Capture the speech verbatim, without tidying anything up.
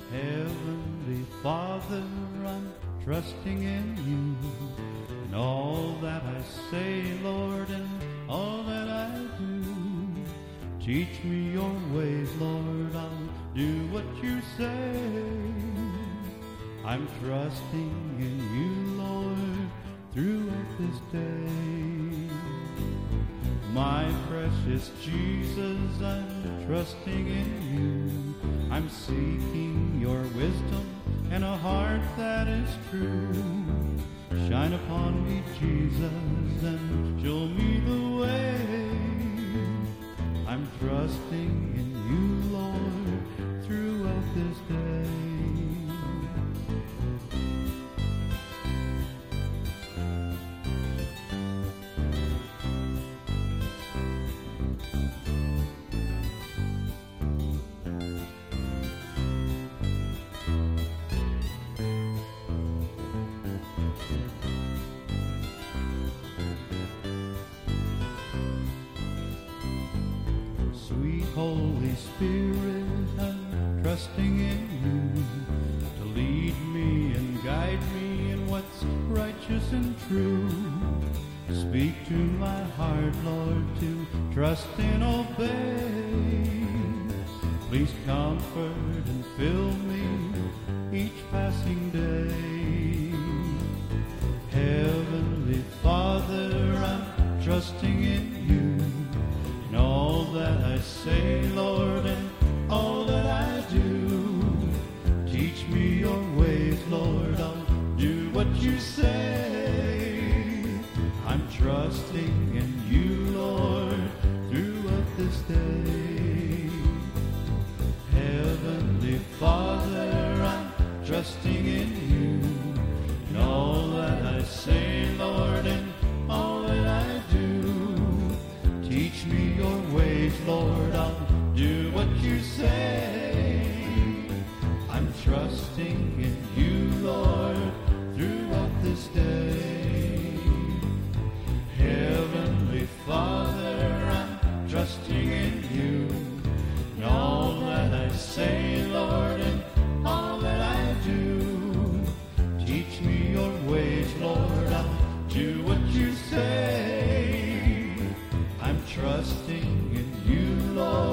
Heavenly Father, I'm trusting in you. In all that I say, Lord, and all that I do. Teach me your ways, Lord, I'll do what you say. I'm trusting in you, Lord, throughout this day. My precious Jesus, I'm trusting in you. I'm seeking your wisdom and a heart that is true. Shine upon me, Jesus, and show me the way. I'm trusting in you, Lord, throughout this day. Sweet Holy Spirit, I'm trusting in you to lead me and guide me in what's righteous and true. Speak to my heart, Lord, to trust and obey. Please comfort and fill me each passing day. Heavenly Father, I'm trusting in you. In all that I say, Lord, and all that I do. Teach me your ways, Lord, I'll do what you say. I'm trusting in you, Lord, throughout this day. Heavenly Father, I'm trusting in you. In all that I say, Lord, and all that I do. Teach me your ways, Lord, I'll do what you say. I'm trusting in you, Lord, throughout this day. Heavenly Father, I'm trusting in you. In all that I say, Lord, and all that I do. Teach me your ways, Lord, I'll do what you say. I'm trusting in you, Lord.